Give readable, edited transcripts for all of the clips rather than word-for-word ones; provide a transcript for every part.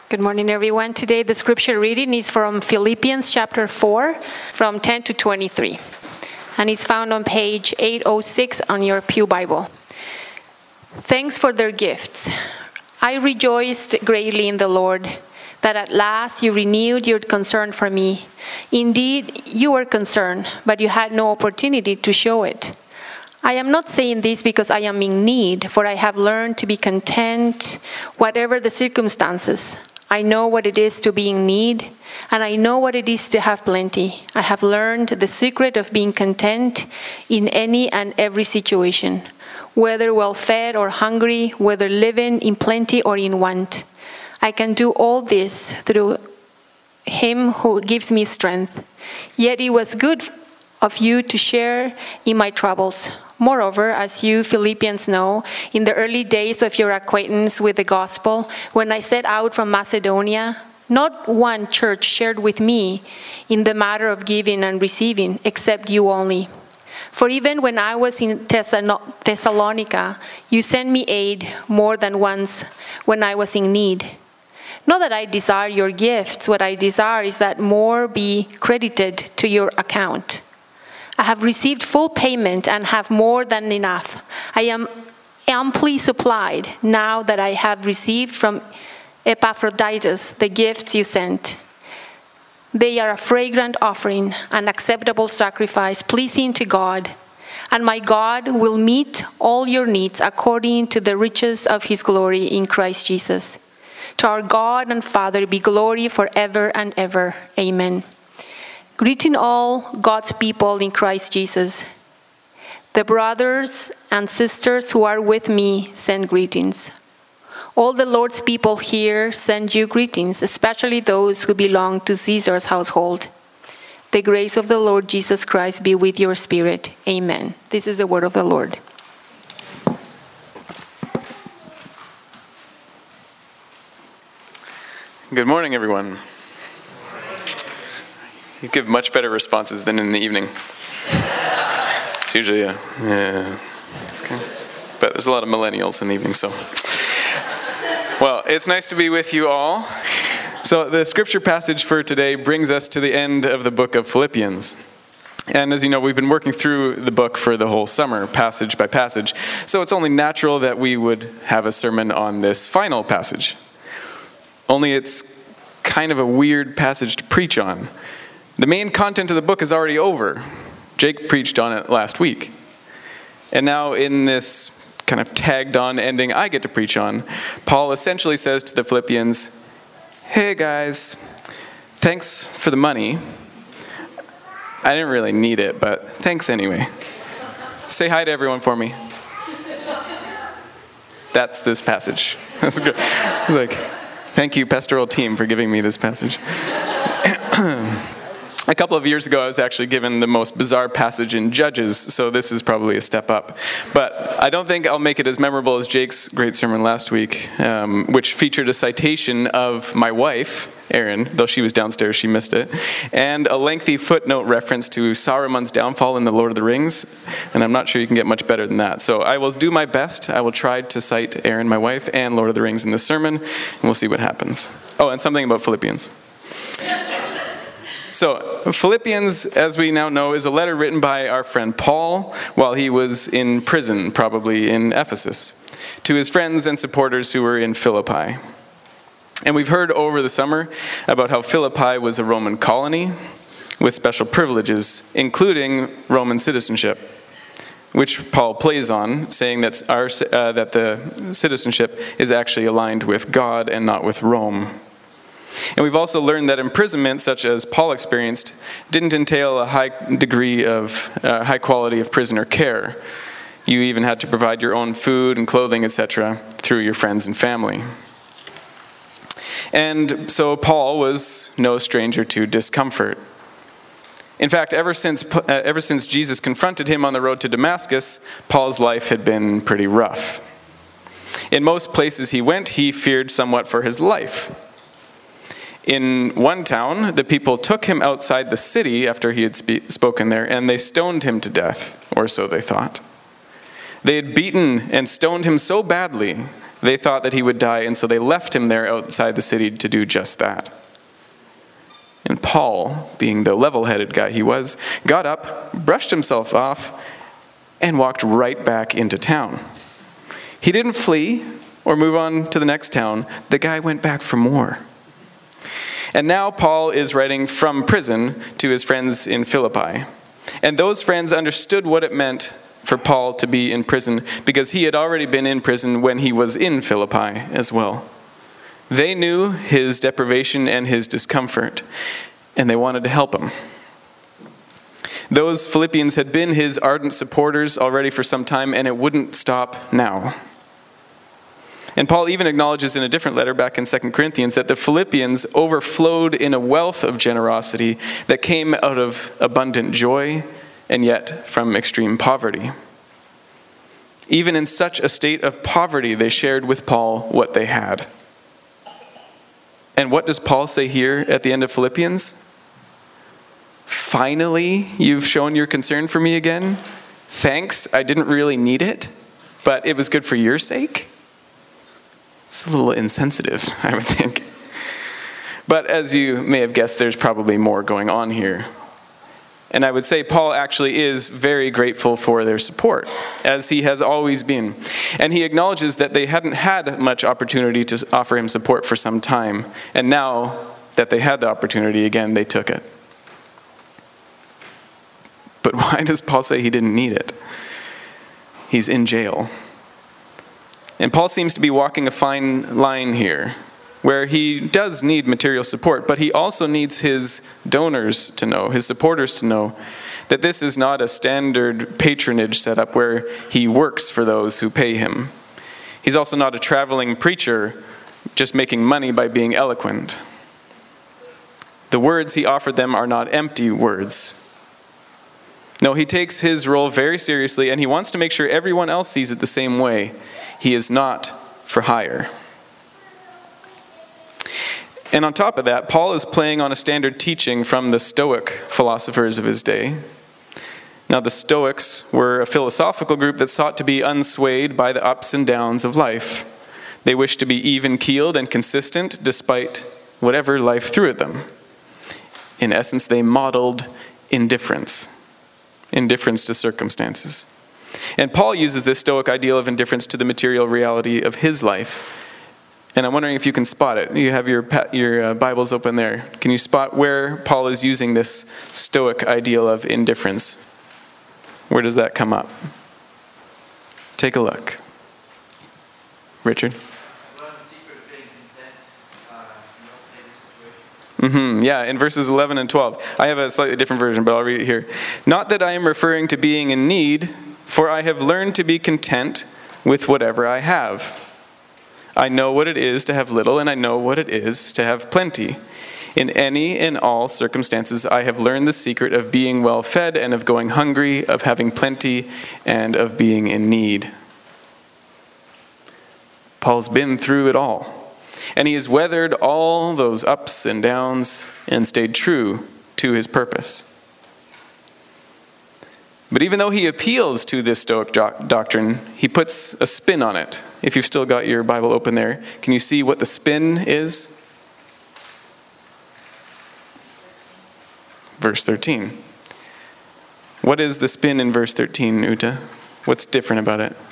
Good morning, everyone. Today the scripture reading is from Philippians chapter 4, from 10 to 23. And it's found on page 806 on your Pew Bible. Thanks for their gifts. I rejoiced greatly in the Lord that at last you renewed your concern for me. Indeed, you were concerned, but you had no opportunity to show it. I am not saying this because I am in need, for I have learned to be content, whatever the circumstances. I know what it is to be in need, and I know what it is to have plenty. I have learned the secret of being content in any and every situation, whether well-fed or hungry, whether living in plenty or in want. I can do all this through Him who gives me strength. Yet it was good of you to share in my troubles. Moreover, as you Philippians know, in the early days of your acquaintance with the gospel, when I set out from Macedonia, not one church shared with me in the matter of giving and receiving, except you only. For even when I was in Thessalonica, you sent me aid more than once when I was in need. Not that I desire your gifts, what I desire is that more be credited to your account. I have received full payment and have more than enough. I am amply supplied now that I have received from Epaphroditus the gifts you sent. They are a fragrant offering, an acceptable sacrifice, pleasing to God. And my God will meet all your needs according to the riches of His glory in Christ Jesus. To our God and Father be glory forever and ever. Amen. Greeting all God's people in Christ Jesus. The brothers and sisters who are with me send greetings. All the Lord's people here send you greetings, especially those who belong to Caesar's household. The grace of the Lord Jesus Christ be with your spirit. Amen. This is the word of the Lord. Good morning, everyone. You give much better responses than in the evening. It's usually yeah. Okay. But there's a lot of millennials in the evening, so. Well, it's nice to be with you all. So the scripture passage for today brings us to the end of the book of Philippians. And as you know, we've been working through the book for the whole summer, passage by passage. So it's only natural that we would have a sermon on this final passage. Only it's kind of a weird passage to preach on. The main content of the book is already over. Jake preached on it last week. And now in this kind of tagged on ending I get to preach on, Paul essentially says to the Philippians, hey guys, thanks for the money. I didn't really need it, but thanks anyway. Say hi to everyone for me. That's this passage. That's good. Like, thank you, pastoral team, for giving me this passage. A couple of years ago, I was actually given the most bizarre passage in Judges, so this is probably a step up. But I don't think I'll make it as memorable as Jake's great sermon last week, which featured a citation of my wife, Erin, though she was downstairs, she missed it, and a lengthy footnote reference to Saruman's downfall in The Lord of the Rings, and I'm not sure you can get much better than that. So I will do my best. I will try to cite Erin, my wife, and Lord of the Rings in this sermon, and we'll see what happens. Oh, and something about Philippians. So, Philippians, as we now know, is a letter written by our friend Paul while he was in prison, probably in Ephesus, to his friends and supporters who were in Philippi. And we've heard over the summer about how Philippi was a Roman colony with special privileges, including Roman citizenship, which Paul plays on, saying that that the citizenship is actually aligned with God and not with Rome. And we've also learned that imprisonment, such as Paul experienced, didn't entail a high degree of high quality of prisoner care. You even had to provide your own food and clothing, etc., through your friends and family. And so Paul was no stranger to discomfort. In fact, ever since Jesus confronted him on the road to Damascus, Paul's life had been pretty rough. In most places he went, he feared somewhat for his life. In one town, the people took him outside the city after he had spoken there, and they stoned him to death, or so they thought. They had beaten and stoned him so badly they thought that he would die, and so they left him there outside the city to do just that. And Paul, being the level-headed guy he was, got up, brushed himself off, and walked right back into town. He didn't flee or move on to the next town. The guy went back for more. And now Paul is writing from prison to his friends in Philippi. And those friends understood what it meant for Paul to be in prison because he had already been in prison when he was in Philippi as well. They knew his deprivation and his discomfort, and they wanted to help him. Those Philippians had been his ardent supporters already for some time, and it wouldn't stop now. And Paul even acknowledges in a different letter back in 2 Corinthians that the Philippians overflowed in a wealth of generosity that came out of abundant joy and yet from extreme poverty. Even in such a state of poverty, they shared with Paul what they had. And what does Paul say here at the end of Philippians? Finally, you've shown your concern for me again. Thanks, I didn't really need it, but it was good for your sake. It's a little insensitive, I would think. But as you may have guessed, there's probably more going on here. And I would say Paul actually is very grateful for their support, as he has always been. And he acknowledges that they hadn't had much opportunity to offer him support for some time. And now that they had the opportunity again, they took it. But why does Paul say he didn't need it? He's in jail. And Paul seems to be walking a fine line here, where he does need material support, but he also needs his donors to know, his supporters to know, that this is not a standard patronage setup where he works for those who pay him. He's also not a traveling preacher just making money by being eloquent. The words he offered them are not empty words. No, he takes his role very seriously, and he wants to make sure everyone else sees it the same way. He is not for hire. And on top of that, Paul is playing on a standard teaching from the Stoic philosophers of his day. Now, the Stoics were a philosophical group that sought to be unswayed by the ups and downs of life. They wished to be even-keeled and consistent despite whatever life threw at them. In essence, they modeled indifference to circumstances. And Paul uses this Stoic ideal of indifference to the material reality of his life. And I'm wondering if you can spot it. You have your Bibles open there. Can you spot where Paul is using this Stoic ideal of indifference? Where does that come up? Take a look. Richard? Yeah, in verses 11 and 12. I have a slightly different version, but I'll read it here. Not that I am referring to being in need, for I have learned to be content with whatever I have. I know what it is to have little, and I know what it is to have plenty. In any and all circumstances, I have learned the secret of being well fed and of going hungry, of having plenty, and of being in need. Paul's been through it all. And he has weathered all those ups and downs and stayed true to his purpose. But even though he appeals to this Stoic doctrine, he puts a spin on it. If you've still got your Bible open there, can you see what the spin is? Verse 13. What is the spin in verse 13, Uta? What's different about it?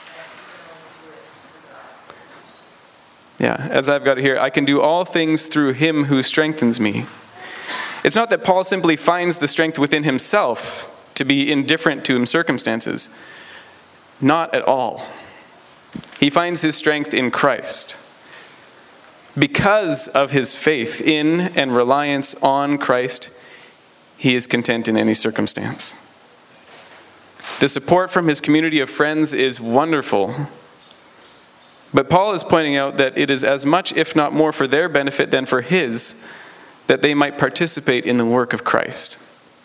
Yeah, as I've got it here, I can do all things through him who strengthens me. It's not that Paul simply finds the strength within himself to be indifferent to circumstances. Not at all. He finds his strength in Christ. Because of his faith in and reliance on Christ, he is content in any circumstance. The support from his community of friends is wonderful. But Paul is pointing out that it is as much, if not more, for their benefit than for his, that they might participate in the work of Christ.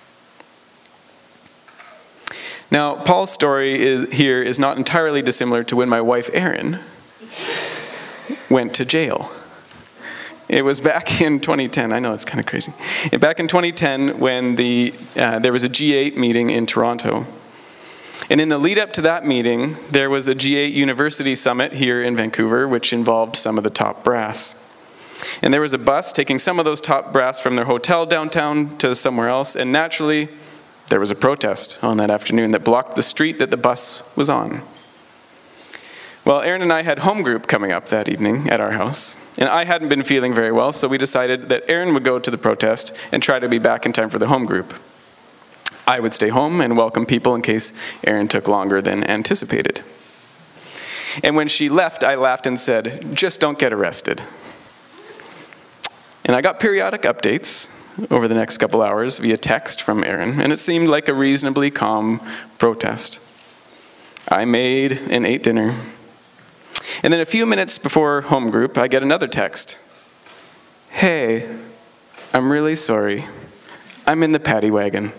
Now, Paul's story here is not entirely dissimilar to when my wife, Erin, went to jail. It was back in 2010. I know, it's kind of crazy. Back in 2010 when there was a G8 meeting in Toronto. And in the lead up to that meeting, there was a G8 University Summit here in Vancouver, which involved some of the top brass. And there was a bus taking some of those top brass from their hotel downtown to somewhere else, and naturally, there was a protest on that afternoon that blocked the street that the bus was on. Well, Aaron and I had home group coming up that evening at our house, and I hadn't been feeling very well, so we decided that Aaron would go to the protest and try to be back in time for the home group. I would stay home and welcome people in case Aaron took longer than anticipated. And when she left, I laughed and said, "Just don't get arrested." And I got periodic updates over the next couple hours via text from Aaron, and it seemed like a reasonably calm protest. I made and ate dinner. And then a few minutes before home group, I get another text. "Hey, I'm really sorry. I'm in the paddy wagon."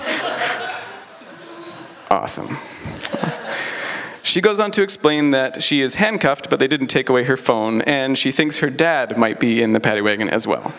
Awesome. She goes on to explain that she is handcuffed, but they didn't take away her phone, and she thinks her dad might be in the paddy wagon as well.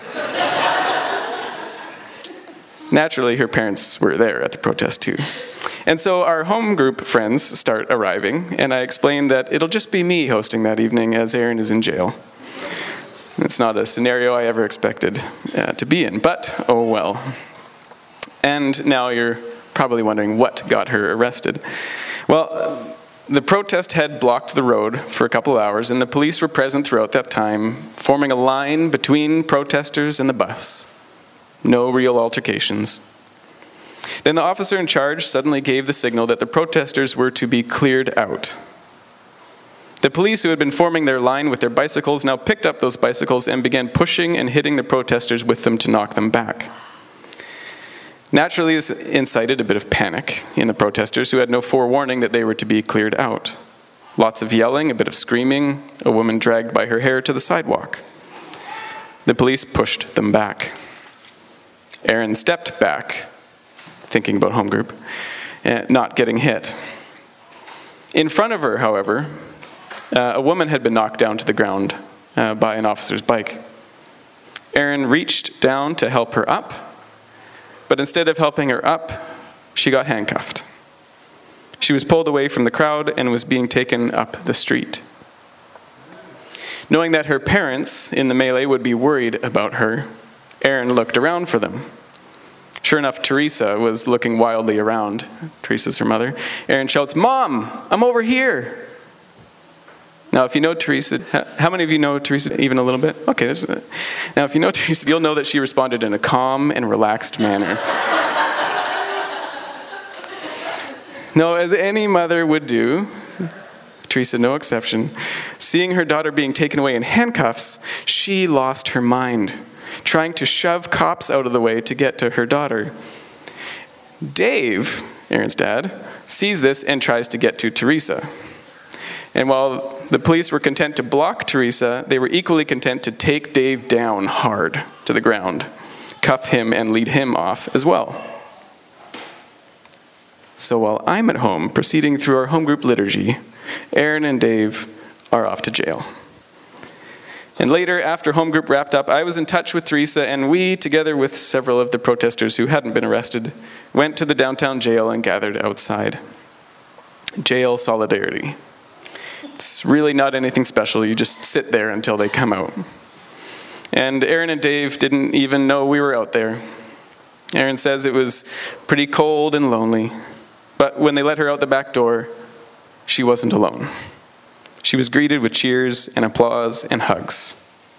Naturally, her parents were there at the protest too. And so our home group friends start arriving, and I explain that it'll just be me hosting that evening as Aaron is in jail. It's not a scenario I ever expected to be in, but oh well. And now you're probably wondering what got her arrested. Well, the protest had blocked the road for a couple of hours, and the police were present throughout that time, forming a line between protesters and the bus. No real altercations. Then the officer in charge suddenly gave the signal that the protesters were to be cleared out. The police, who had been forming their line with their bicycles, now picked up those bicycles and began pushing and hitting the protesters with them to knock them back. Naturally, this incited a bit of panic in the protesters, who had no forewarning that they were to be cleared out. Lots of yelling, a bit of screaming, a woman dragged by her hair to the sidewalk. The police pushed them back. Aaron stepped back, thinking about home group, not getting hit. In front of her, however, a woman had been knocked down to the ground by an officer's bike. Aaron reached down to help her up, but instead of helping her up, she got handcuffed. She was pulled away from the crowd and was being taken up the street. Knowing that her parents in the melee would be worried about her, Aaron looked around for them. Sure enough, Teresa was looking wildly around. Teresa's her mother. Aaron shouts, "Mom, I'm over here." Now, if you know Teresa, how many of you know Teresa even a little bit? Okay, now if you know Teresa, you'll know that she responded in a calm and relaxed manner. No, as any mother would do, Teresa no exception, seeing her daughter being taken away in handcuffs, she lost her mind, trying to shove cops out of the way to get to her daughter. Dave, Aaron's dad, sees this and tries to get to Teresa. And while the police were content to block Teresa, they were equally content to take Dave down hard to the ground, cuff him, and lead him off as well. So while I'm at home proceeding through our home group liturgy, Aaron and Dave are off to jail. And later, after home group wrapped up, I was in touch with Teresa, and we, together with several of the protesters who hadn't been arrested, went to the downtown jail and gathered outside. Jail solidarity. It's really not anything special. You just sit there until they come out. And Aaron and Dave didn't even know we were out there. Aaron says it was pretty cold and lonely, but when they let her out the back door, she wasn't alone. She was greeted with cheers and applause and hugs.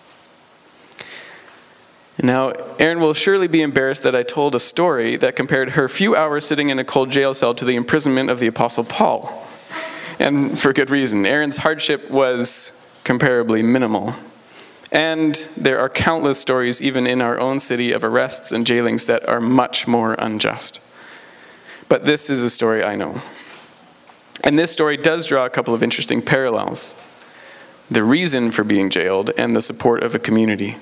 Now, Aaron will surely be embarrassed that I told a story that compared her few hours sitting in a cold jail cell to the imprisonment of the Apostle Paul. And for good reason. Aaron's hardship was comparably minimal. And there are countless stories, even in our own city, of arrests and jailings that are much more unjust. But this is a story I know. And this story does draw a couple of interesting parallels. The reason for being jailed and the support of a community.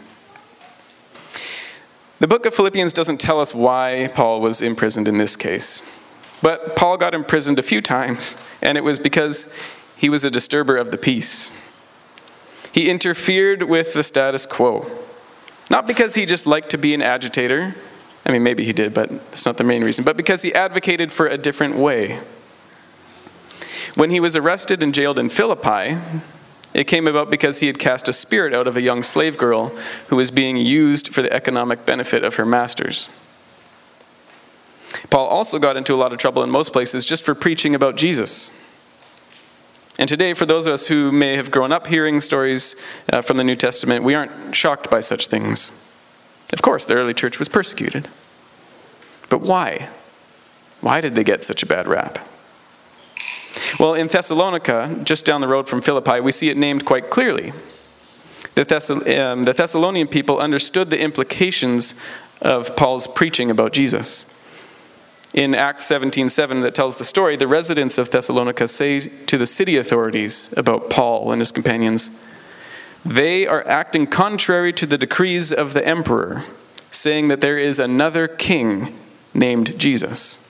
The book of Philippians doesn't tell us why Paul was imprisoned in this case. But Paul got imprisoned a few times, and it was because he was a disturber of the peace. He interfered with the status quo. Not because he just liked to be an agitator. I mean, maybe he did, but that's not the main reason. But because he advocated for a different way. When he was arrested and jailed in Philippi, it came about because he had cast a spirit out of a young slave girl who was being used for the economic benefit of her masters. Paul also got into a lot of trouble in most places just for preaching about Jesus. And today, for those of us who may have grown up hearing stories from the New Testament, we aren't shocked by such things. Of course, the early church was persecuted. But why? Why did they get such a bad rap? Well, in Thessalonica, just down the road from Philippi, we see it named quite clearly. The Thessalonian people understood the implications of Paul's preaching about Jesus. In Acts 17:7, that tells the story, the residents of Thessalonica say to the city authorities about Paul and his companions, "They are acting contrary to the decrees of the emperor, saying that there is another king named Jesus."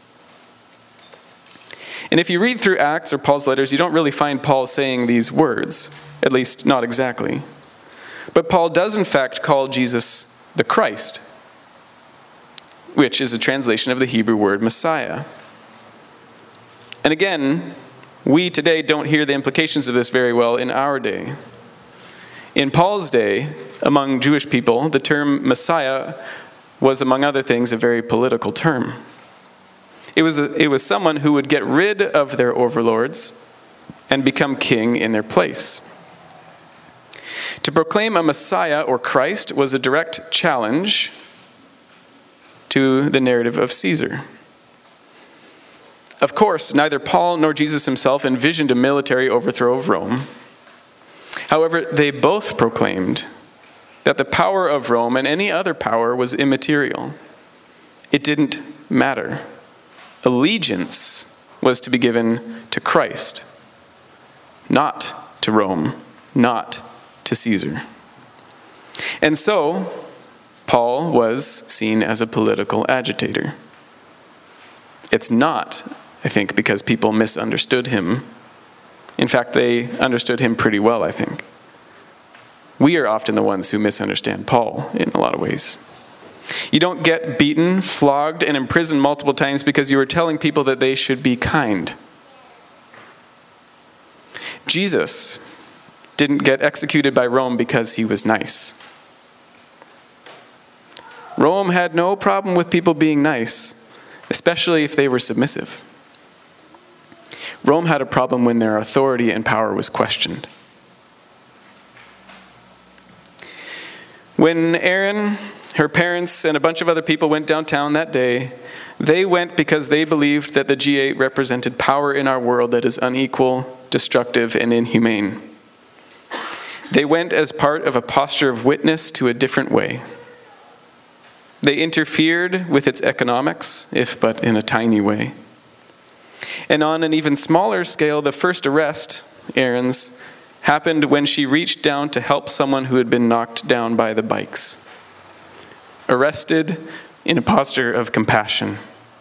And if you read through Acts or Paul's letters, you don't really find Paul saying these words, at least not exactly. But Paul does in fact call Jesus the Christ, which is a translation of the Hebrew word Messiah. And again, we today don't hear the implications of this very well in our day. In Paul's day, among Jewish people, the term Messiah was, among other things, a very political term. It was someone who would get rid of their overlords and become king in their place. To proclaim a Messiah or Christ was a direct challenge to the narrative of Caesar. Of course, neither Paul nor Jesus himself envisioned a military overthrow of Rome. However, they both proclaimed that the power of Rome and any other power was immaterial. It didn't matter. Allegiance was to be given to Christ, not to Rome, not to Caesar. And so, Paul was seen as a political agitator. It's not, I think, because people misunderstood him. In fact, they understood him pretty well, I think. We are often the ones who misunderstand Paul in a lot of ways. You don't get beaten, flogged, and imprisoned multiple times because you were telling people that they should be kind. Jesus didn't get executed by Rome because he was nice. Rome had no problem with people being nice, especially if they were submissive. Rome had a problem when their authority and power was questioned. When Erin, her parents, and a bunch of other people went downtown that day, they went because they believed that the G8 represented power in our world that is unequal, destructive, and inhumane. They went as part of a posture of witness to a different way. They interfered with its economics, if but in a tiny way. And on an even smaller scale, the first arrest, Erin's, happened when she reached down to help someone who had been knocked down by the bikes. Arrested in a posture of compassion.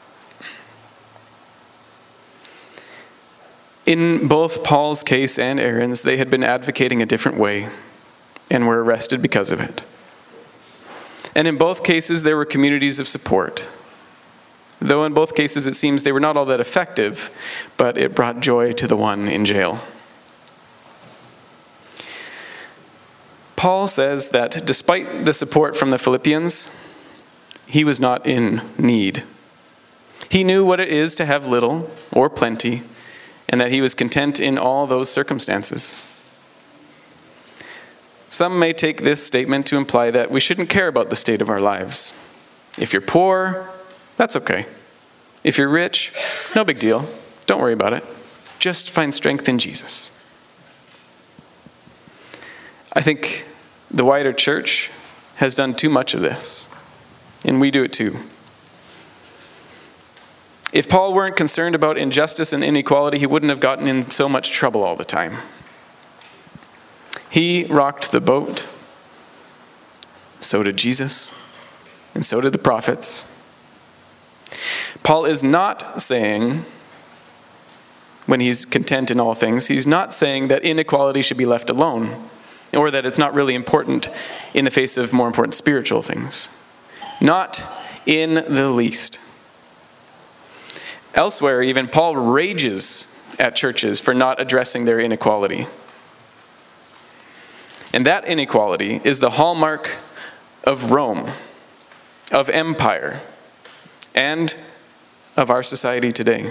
In both Paul's case and Erin's, they had been advocating a different way and were arrested because of it. And in both cases, there were communities of support. Though in both cases, it seems they were not all that effective, but it brought joy to the one in jail. Paul says that despite the support from the Philippians, he was not in need. He knew what it is to have little or plenty, and that he was content in all those circumstances. Some may take this statement to imply that we shouldn't care about the state of our lives. If you're poor, that's okay. If you're rich, no big deal. Don't worry about it. Just find strength in Jesus. I think the wider church has done too much of this, and we do it too. If Paul weren't concerned about injustice and inequality, he wouldn't have gotten in so much trouble all the time. He rocked the boat. So did Jesus. And so did the prophets. Paul is not saying, when he's content in all things, he's not saying that inequality should be left alone, or that it's not really important in the face of more important spiritual things. Not in the least. Elsewhere, even, Paul rages at churches for not addressing their inequality. And that inequality is the hallmark of Rome, of empire, and of our society today.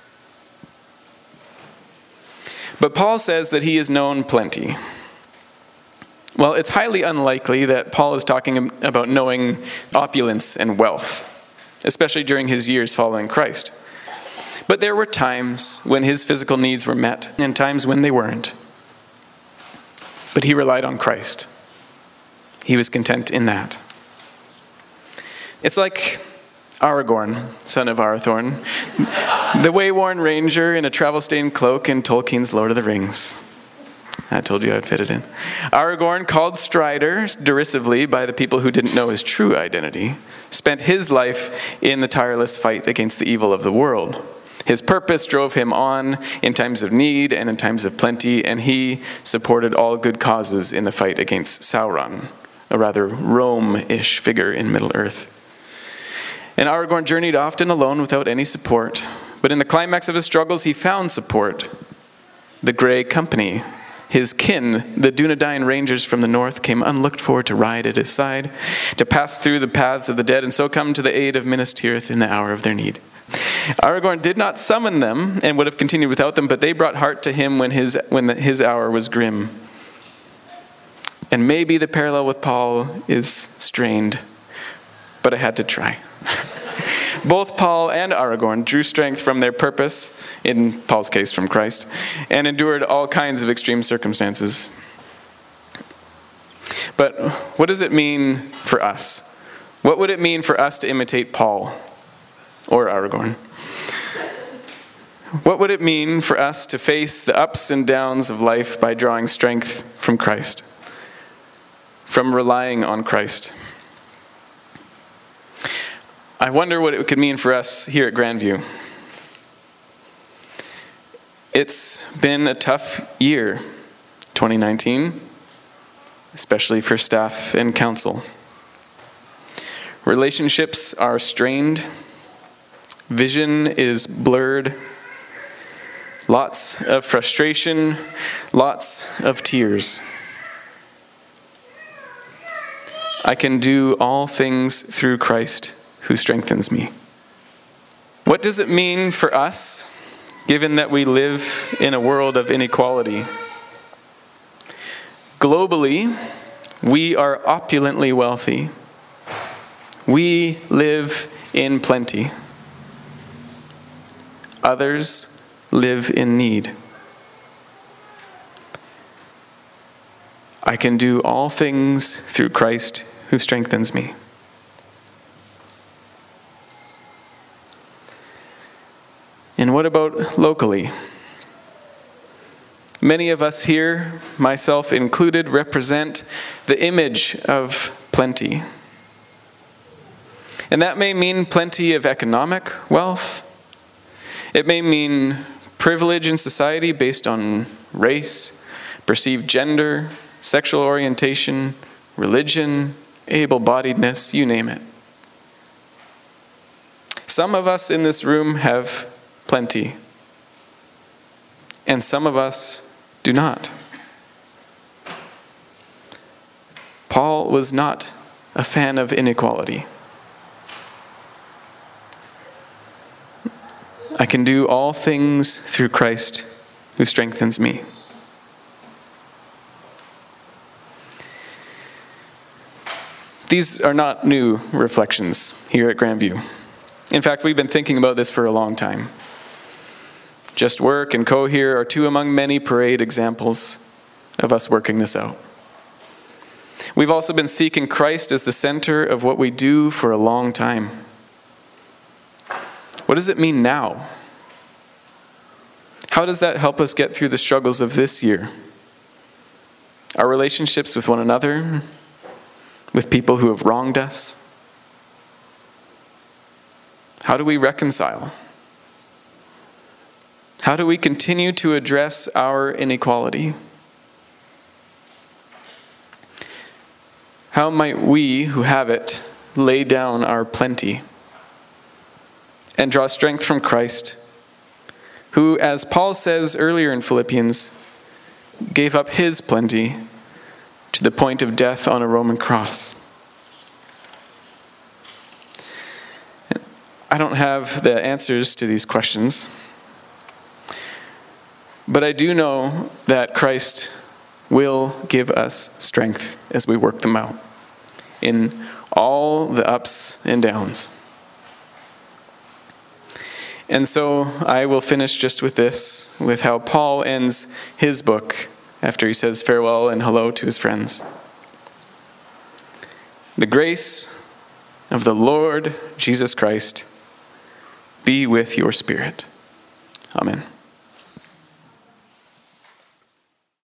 But Paul says that he has known plenty. Well, it's highly unlikely that Paul is talking about knowing opulence and wealth, especially during his years following Christ. But there were times when his physical needs were met and times when they weren't. But he relied on Christ. He was content in that. It's like Aragorn, son of Arathorn, the wayworn ranger in a travel-stained cloak in Tolkien's Lord of the Rings. I told you I'd fit it in. Aragorn, called Strider derisively by the people who didn't know his true identity, spent his life in the tireless fight against the evil of the world. His purpose drove him on in times of need and in times of plenty, and he supported all good causes in the fight against Sauron, a rather Rome-ish figure in Middle-earth. And Aragorn journeyed often alone without any support, but in the climax of his struggles he found support. The Grey Company, his kin, the Dunedain Rangers from the north, came unlooked for to ride at his side, to pass through the paths of the dead, and so come to the aid of Minas Tirith in the hour of their need. Aragorn did not summon them, and would have continued without them, but they brought heart to him when his hour was grim. And maybe the parallel with Paul is strained, but I had to try. Both Paul and Aragorn drew strength from their purpose, in Paul's case from Christ, and endured all kinds of extreme circumstances. But what does it mean for us? What would it mean for us to imitate Paul or Aragorn? What would it mean for us to face the ups and downs of life by drawing strength from Christ, from relying on Christ? I wonder what it could mean for us here at Grandview. It's been a tough year, 2019, especially for staff and council. Relationships are strained. Vision is blurred. Lots of frustration, lots of tears. I can do all things through Christ who strengthens me. What does it mean for us, given that we live in a world of inequality? Globally, we are opulently wealthy. We live in plenty. Others live in need. I can do all things through Christ who strengthens me. And what about locally? Many of us here, myself included, represent the image of plenty. And that may mean plenty of economic wealth. It may mean privilege in society based on race, perceived gender, sexual orientation, religion, able-bodiedness, you name it. Some of us in this room have plenty, and some of us do not. Paul was not a fan of inequality. I can do all things through Christ who strengthens me. These are not new reflections here at Grandview. In fact, we've been thinking about this for a long time. Just Work and Cohere are two among many parade examples of us working this out. We've also been seeking Christ as the center of what we do for a long time. What does it mean now? How does that help us get through the struggles of this year? Our relationships with one another, with people who have wronged us? How do we reconcile? How do we continue to address our inequality? How might we, who have it, lay down our plenty and draw strength from Christ, who, as Paul says earlier in Philippians, gave up his plenty to the point of death on a Roman cross. I don't have the answers to these questions, but I do know that Christ will give us strength as we work them out in all the ups and downs. And so I will finish just with this, with how Paul ends his book after he says farewell and hello to his friends. The grace of the Lord Jesus Christ be with your spirit. Amen.